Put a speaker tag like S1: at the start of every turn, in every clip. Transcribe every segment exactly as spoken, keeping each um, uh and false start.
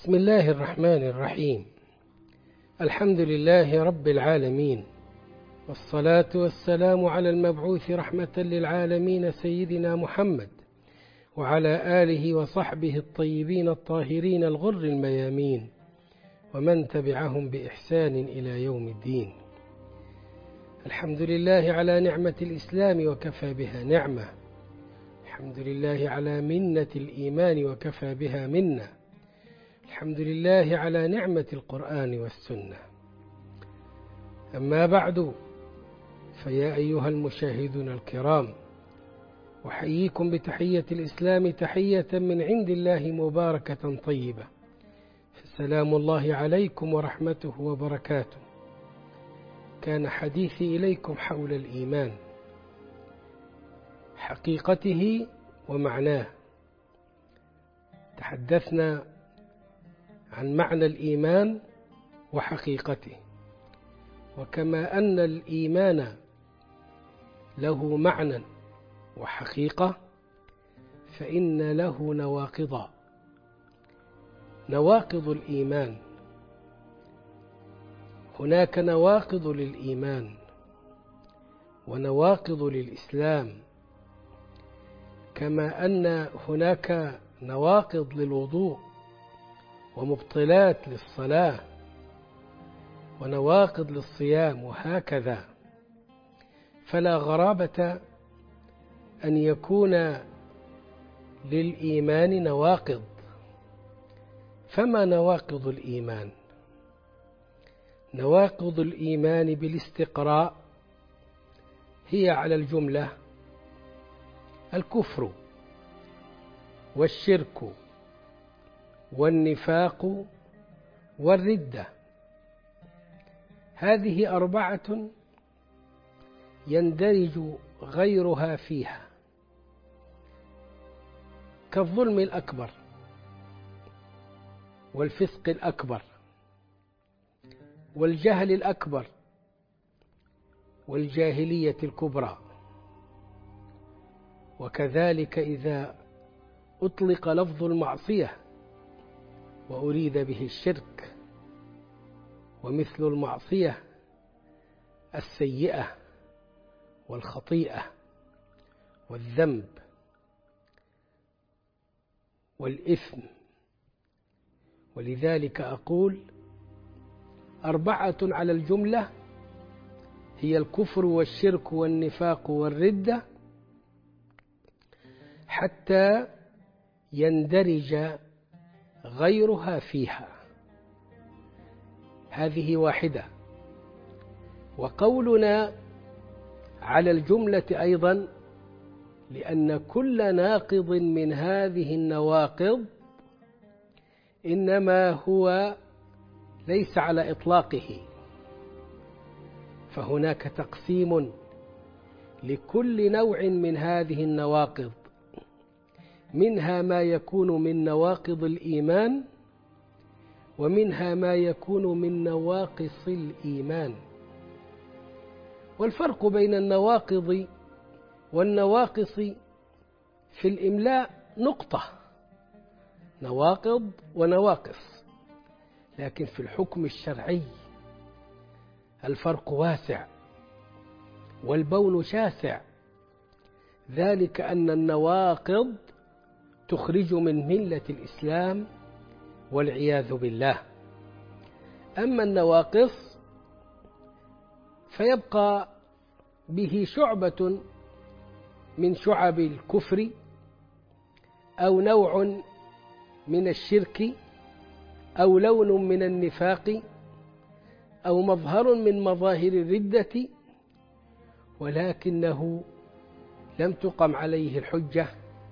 S1: بسم الله الرحمن الرحيم. الحمد لله رب العالمين، والصلاة والسلام على المبعوث رحمة للعالمين سيدنا محمد وعلى آله وصحبه الطيبين الطاهرين الغر الميامين، ومن تبعهم بإحسان إلى يوم الدين. الحمد لله على نعمة الإسلام وكفى بها نعمة، الحمد لله على منة الإيمان وكفى بها منة، الحمد لله على نعمة القرآن والسنة. أما بعد، فيا أيها المشاهدون الكرام، أحييكم بتحية الإسلام تحية من عند الله مباركة طيبة، سلام الله عليكم ورحمته وبركاته. كان حديثي إليكم حول الإيمان، حقيقته ومعناه. تحدثنا عن معنى الإيمان وحقيقته، وكما أن الإيمان له معنى وحقيقة، فإن له نواقض. نواقض الإيمان، هناك نواقض للإيمان ونواقض للإسلام، كما أن هناك نواقض للوضوء ومبطلات للصلاة ونواقض للصيام، وهكذا. فلا غرابة أن يكون للإيمان نواقض. فما نواقض الإيمان؟ نواقض الإيمان بالاستقراء هي على الجملة الكفر والشرك والنفاق والردة. هذه أربعة يندرج غيرها فيها، كالظلم الأكبر والفسق الأكبر والجهل الأكبر والجاهلية الكبرى. وكذلك إذا أطلق لفظ المعصية وأريد به الشرك، ومثل المعصية السيئة والخطيئة والذنب والإثم. ولذلك أقول أربعة على الجملة هي الكفر والشرك والنفاق والردة، حتى يندرج غيرها فيها. هذه واحدة. وقولنا على الجملة أيضا لأن كل ناقض من هذه النواقض إنما هو ليس على إطلاقه، فهناك تقسيم لكل نوع من هذه النواقض، منها ما يكون من نواقض الإيمان، ومنها ما يكون من نواقص الإيمان. والفرق بين النواقض والنواقص في الإملاء نقطة، نواقض ونواقص، لكن في الحكم الشرعي الفرق واسع والبون شاسع. ذلك أن النواقض تخرج من ملة الإسلام والعياذ بالله، أما النواقص فيبقى به شعبة من شعب الكفر، أو نوع من الشرك، أو لون من النفاق، أو مظهر من مظاهر الردة، ولكنه لم تقم عليه الحجة،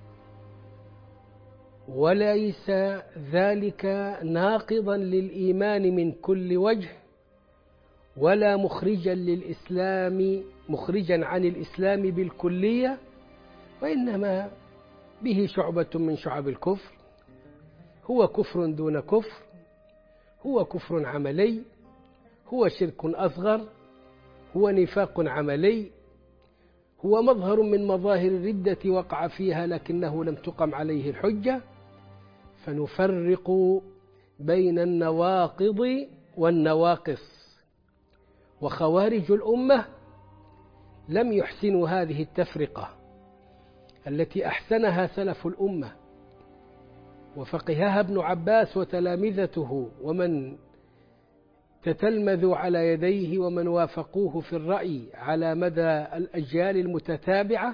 S1: وليس ذلك ناقضا للإيمان من كل وجه، ولا مخرجا للإسلام مخرجا عن الإسلام بالكلية، وإنما به شعبة من شعب الكفر. هو كفر دون كفر، هو كفر عملي، هو شرك أصغر، هو نفاق عملي، هو مظهر من مظاهر الردة وقع فيها لكنه لم تقم عليه الحجة. فنفرق بين النواقض والنواقص، وخوارج الأمة لم يحسنوا هذه التفرقة التي أحسنها سلف الأمة، وفقهها ابن عباس وتلامذته ومن تتلمذوا على يديه ومن وافقوه في الرأي على مدى الأجيال المتتابعة،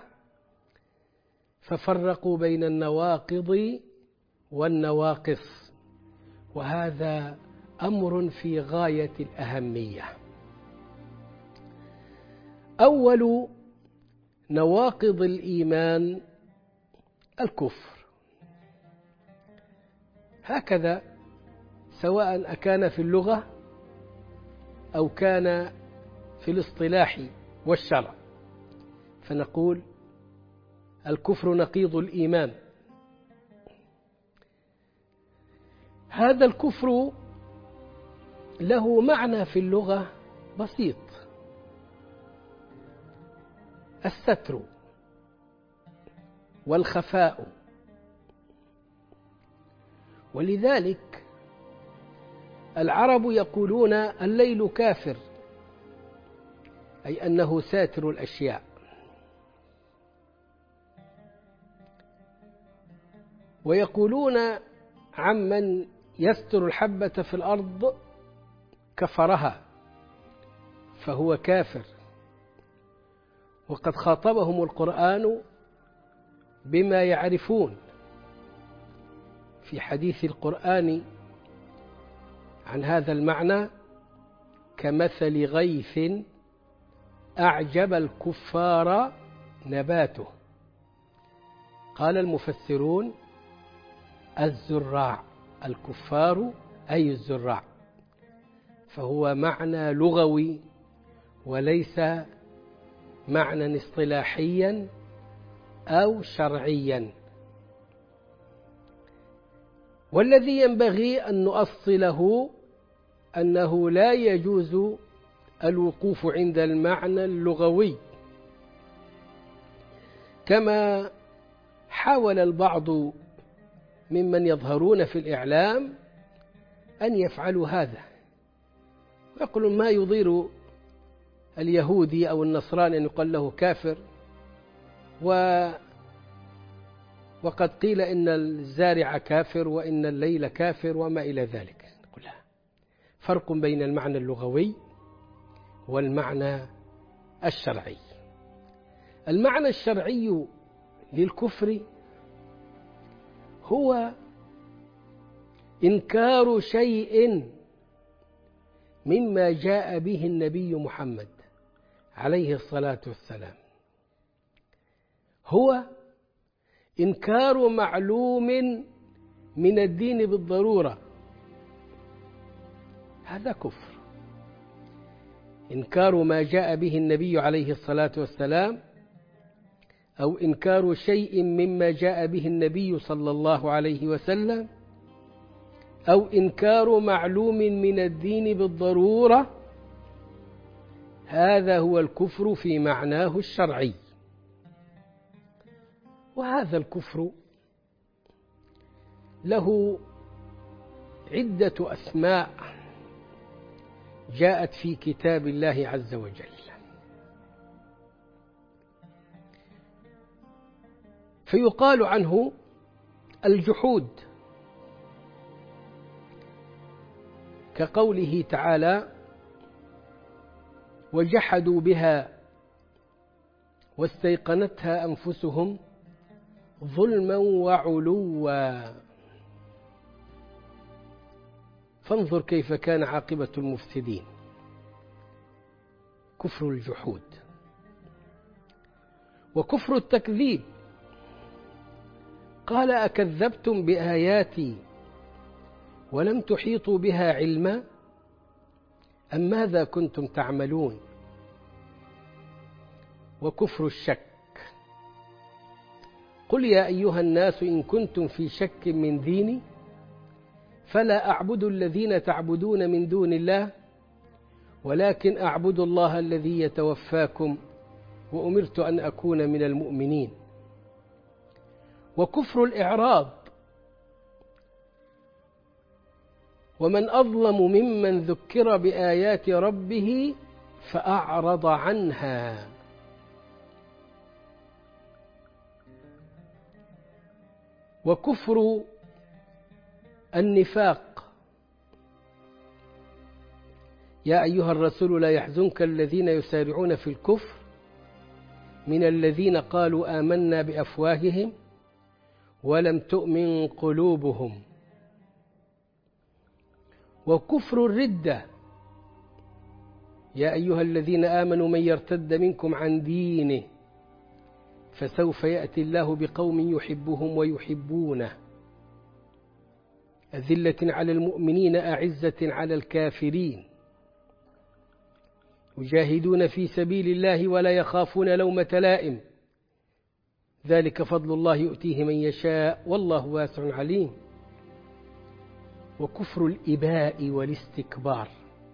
S1: ففرقوا بين النواقض والنواقص، وهذا أمر في غاية الأهمية. أول نواقض الإيمان الكفر، هكذا سواء أكان في اللغة أو كان في الاصطلاح والشرع، فنقول الكفر نقيض الإيمان. هذا الكفر له معنى في اللغة بسيط: الستر والخفاء، ولذلك العرب يقولون الليل كافر، أي أنه ساتر الأشياء. ويقولون عمن يستر الحبة في الأرض كفرها، فهو كافر. وقد خاطبهم القرآن بما يعرفون في حديث القرآن عن هذا المعنى: كمثل غيث أعجب الكفار نباته. قال المفسرون: الزراع، الكفار أي الزراع، فهو معنى لغوي وليس معنى اصطلاحيا أو شرعيا. والذي ينبغي أن نؤصله أنه لا يجوز الوقوف عند المعنى اللغوي، كما حاول البعض ممن يظهرون في الإعلام أن يفعلوا هذا، ويقولون ما يضير اليهودي أو النصراني أن يقال له كافر، و وقد قيل إن الزارع كافر وإن الليل كافر وما إلى ذلك. نقول فرق بين المعنى اللغوي والمعنى الشرعي. المعنى الشرعي للكفر هو إنكار شيء مما جاء به النبي محمد عليه الصلاة والسلام، هو إنكار معلوم من الدين بالضرورة، هذا كفر. إنكار ما جاء به النبي عليه الصلاة والسلام، أو إنكار شيء مما جاء به النبي صلى الله عليه وسلم، أو إنكار معلوم من الدين بالضرورة، هذا هو الكفر في معناه الشرعي. وهذا الكفر له عدة أسماء جاءت في كتاب الله عز وجل. فيقال عنه الجحود، كقوله تعالى: وجحدوا بها واستيقنتها أنفسهم ظلما وعلوا. فانظر كيف كان عاقبة المفسدين، كفر الجحود. وكفر التكذيب، قال: أكذبتم بآياتي ولم تحيطوا بها علما أم ماذا كنتم تعملون. وكفر الشك، قل يا أيها الناس إن كنتم في شك من ديني فلا أعبد الذين تعبدون من دون الله ولكن أعبد الله الذي يتوفاكم وأمرت أن أكون من المؤمنين. وكفر الإعراض، ومن أظلم ممن ذكر بآيات ربه فأعرض عنها. وكفر النفاق: يا أيها الرسول لا يحزنك الذين يسارعون في الكفر من الذين قالوا آمنا بأفواههم ولم تؤمن قلوبهم. وكفر الردة: يا أيها الذين آمنوا من يرتد منكم عن دينه فسوف يأتي الله بقوم يحبهم ويحبونه أذلة على المؤمنين أعزة على الكافرين يجاهدون في سبيل الله ولا يخافون لومة لائم ذلك فضل الله يؤتيه من يشاء والله واسع عليم. وكفر الإباء والاستكبار: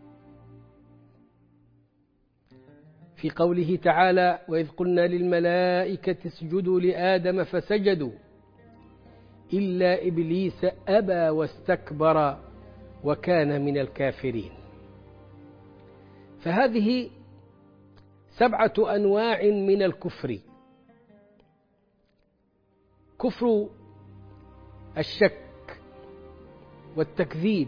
S1: في قوله تعالى: وإذ قلنا للملائكة اسجدوا لآدم فسجدوا إلا إبليس أبى واستكبر وكان من الكافرين. فهذه سبعة أنواع من الكفر: كفر الشك والتكذيب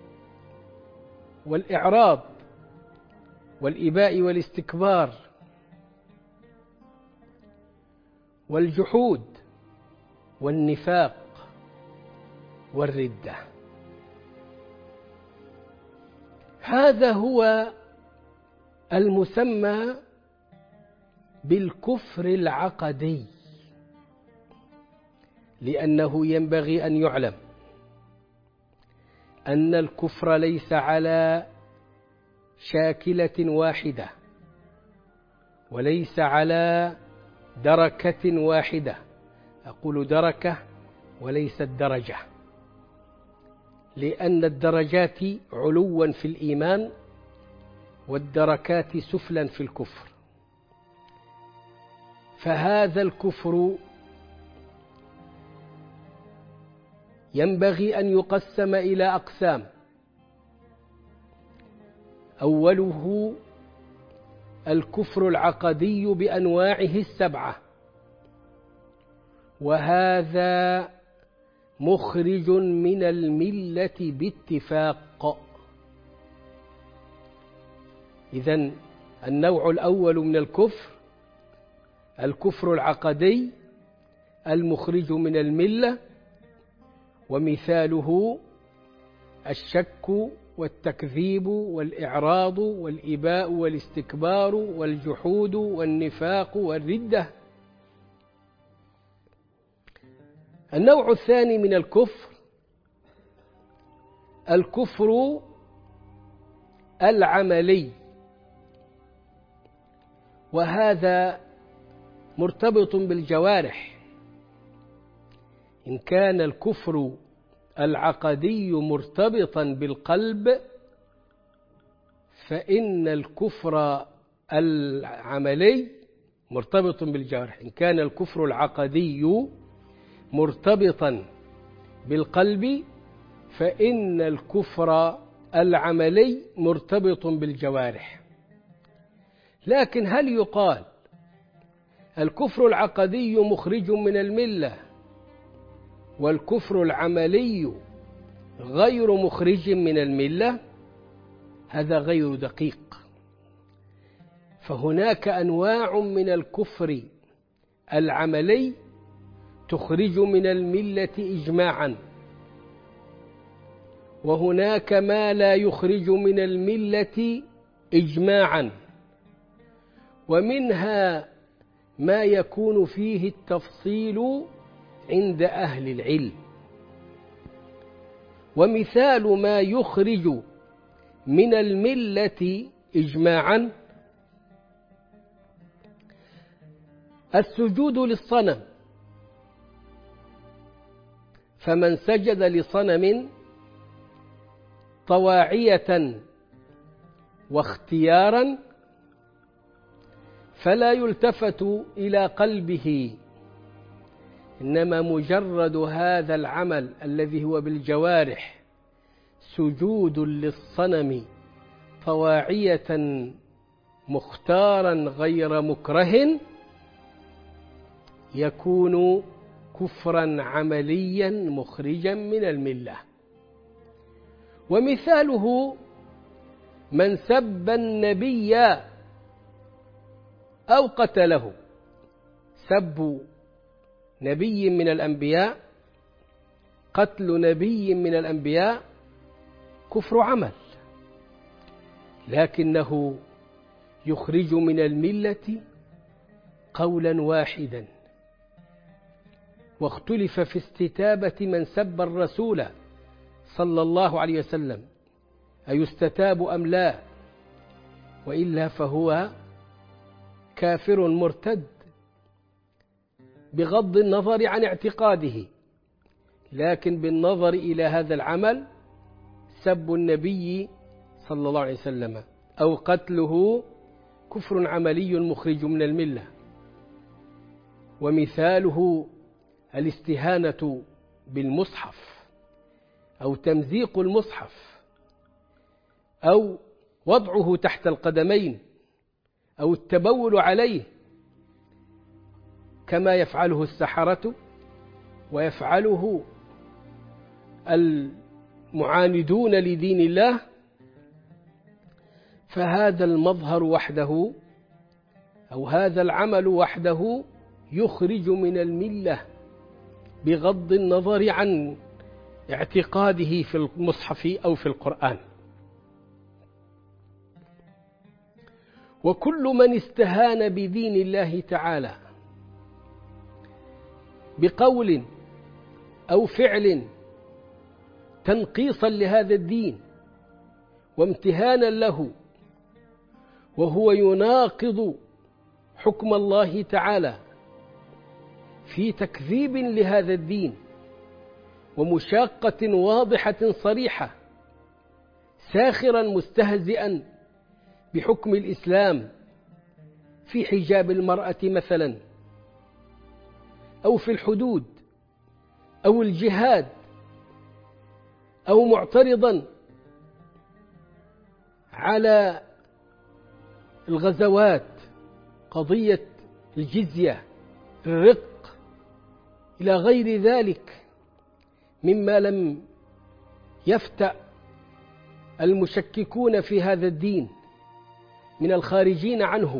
S1: والإعراض والإباء والاستكبار والجحود والنفاق والردة. هذا هو المسمى بالكفر العقدي، لأنه ينبغي أن يعلم أن الكفر ليس على شاكلة واحدة وليس على دركة واحدة. أقول دركة وليست درجة، لأن الدرجات علوا في الإيمان والدركات سفلا في الكفر. فهذا الكفر ينبغي أن يقسم إلى أقسام: أوله الكفر العقدي بأنواعه السبعة، وهذا مخرج من الملة باتفاق. إذن النوع الأول من الكفر الكفر العقدي المخرج من الملة، ومثاله الشك والتكذيب والإعراض والإباء والاستكبار والجحود والنفاق والردة. النوع الثاني من الكفر الكفر العملي، وهذا مرتبط بالجوارح. إن كان الكفر العقدي مرتبطا بالقلب فإن الكفر العملي مرتبط بالجوارح. إن كان الكفر العقدي مرتبطا بالقلب فإن الكفر العملي مرتبط بالجوارح. لكن هل يقال الكفر العقدي مخرج من الملة والكفر العملي غير مخرج من الملة؟ هذا غير دقيق. فهناك أنواع من الكفر العملي تخرج من الملة إجماعا، وهناك ما لا يخرج من الملة إجماعا، ومنها ما يكون فيه التفصيل عند أهل العلم. ومثال ما يخرج من الملة إجماعا السجود للصنم، فمن سجد لصنم طواعية واختيارا فلا يلتفت إلى قلبه، إنما مجرد هذا العمل الذي هو بالجوارح سجود للصنم طواعية مختارا غير مكره يكون كفرا عمليا مخرجا من الملة. ومثاله من سب النبي أو قتله. سب نبي من الأنبياء، قتل نبي من الأنبياء كفر عمل، لكنه يخرج من الملة قولا واحدا. واختلف في استتابة من سب الرسول صلى الله عليه وسلم أيستتاب أم لا، وإلا فهو كافر مرتد بغض النظر عن اعتقاده، لكن بالنظر إلى هذا العمل سب النبي صلى الله عليه وسلم أو قتله كفر عملي مخرج من الملة. ومثاله الاستهانة بالمصحف أو تمزيق المصحف أو وضعه تحت القدمين أو التبول عليه كما يفعله السحرة ويفعله المعاندون لدين الله، فهذا المظهر وحده أو هذا العمل وحده يخرج من الملة بغض النظر عن اعتقاده في المصحف أو في القرآن. وكل من استهان بدين الله تعالى بقول أو فعل تنقيصا لهذا الدين وامتهانا له وهو يناقض حكم الله تعالى في تكذيب لهذا الدين ومشاقة واضحة صريحة، ساخرا مستهزئا بحكم الإسلام في حجاب المرأة مثلا أو في الحدود أو الجهاد، أو معترضا على الغزوات، قضية الجزية، الرق، إلى غير ذلك مما لم يفتأ المشككون في هذا الدين من الخارجين عنه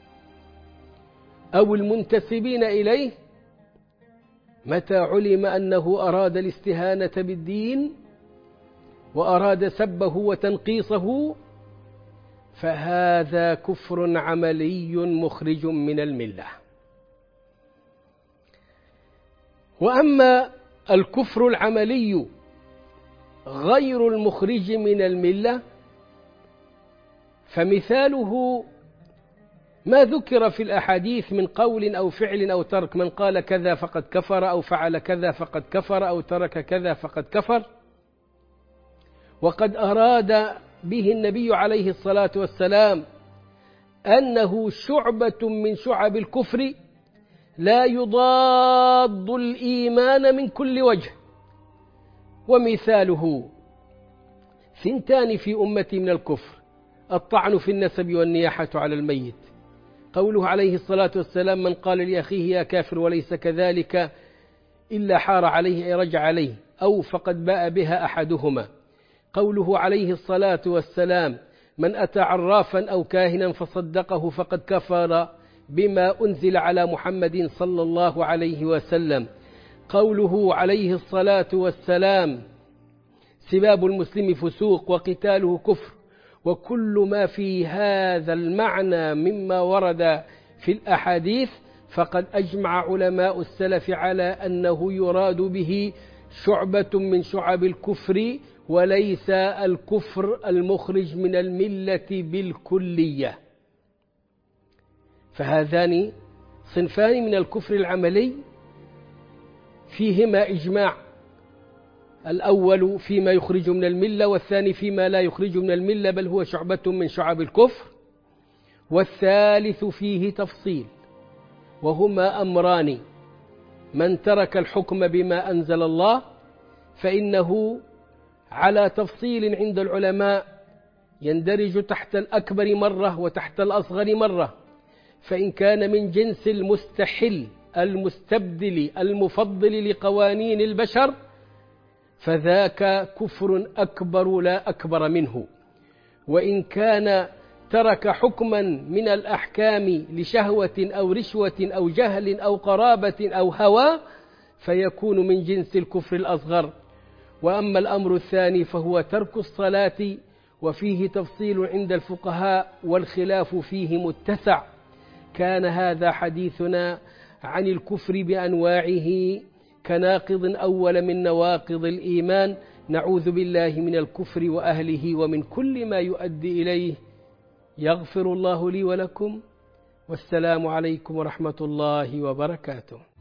S1: أو المنتسبين إليه، متى علم أنه أراد الاستهانة بالدين وأراد سبه وتنقيصه فهذا كفر عملي مخرج من الملة. وأما الكفر العملي غير المخرج من الملة فمثاله ما ذكر في الأحاديث من قول أو فعل أو ترك، من قال كذا فقد كفر أو فعل كذا فقد كفر أو ترك كذا فقد كفر. وقد أراد به النبي عليه الصلاة والسلام أنه شعبة من شعب الكفر لا يضاد الإيمان من كل وجه. ومثاله ثنتان في أمتي من الكفر: الطعن في النسب والنياحة على الميت. قوله عليه الصلاة والسلام: من قال لأخيه يا كافر وليس كذلك إلا حار عليه أي رجع عليه، أو فقد باء بها أحدهما. قوله عليه الصلاة والسلام: من أتى عرافا أو كاهنا فصدقه فقد كفر بما أنزل على محمد صلى الله عليه وسلم. قوله عليه الصلاة والسلام: سباب المسلم فسوق وقتاله كفر. وكل ما في هذا المعنى مما ورد في الأحاديث فقد أجمع علماء السلف على أنه يراد به شعبة من شعب الكفر وليس الكفر المخرج من الملة بالكلية. فهذان صنفان من الكفر العملي فيهما إجماع، الأول فيما يخرج من الملة والثاني فيما لا يخرج من الملة بل هو شعبة من شعب الكفر، والثالث فيه تفصيل، وهما أمران: من ترك الحكم بما أنزل الله فإنه على تفصيل عند العلماء يندرج تحت الأكبر مرة وتحت الأصغر مرة، فإن كان من جنس المستحل المستبدل المفضل لقوانين البشر فذاك كفر أكبر لا أكبر منه، وإن كان ترك حكما من الأحكام لشهوة أو رشوة أو جهل أو قرابة أو هوى فيكون من جنس الكفر الأصغر. وأما الأمر الثاني فهو ترك الصلاة، وفيه تفصيل عند الفقهاء والخلاف فيه متسع. كان هذا حديثنا عن الكفر بأنواعه كناقض أول من نواقض الإيمان. نعوذ بالله من الكفر وأهله ومن كل ما يؤدي إليه. يغفر الله لي ولكم، والسلام عليكم ورحمة الله وبركاته.